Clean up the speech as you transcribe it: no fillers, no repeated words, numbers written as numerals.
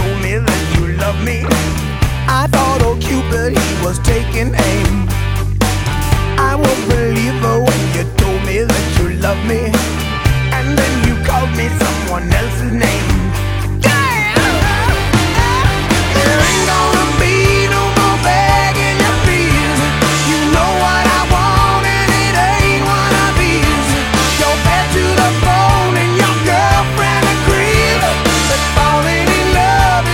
told me that you love me. I thought old Cupid, he was taking aim. I won't believe her when you told me that you love me, and then you called me someone else's name.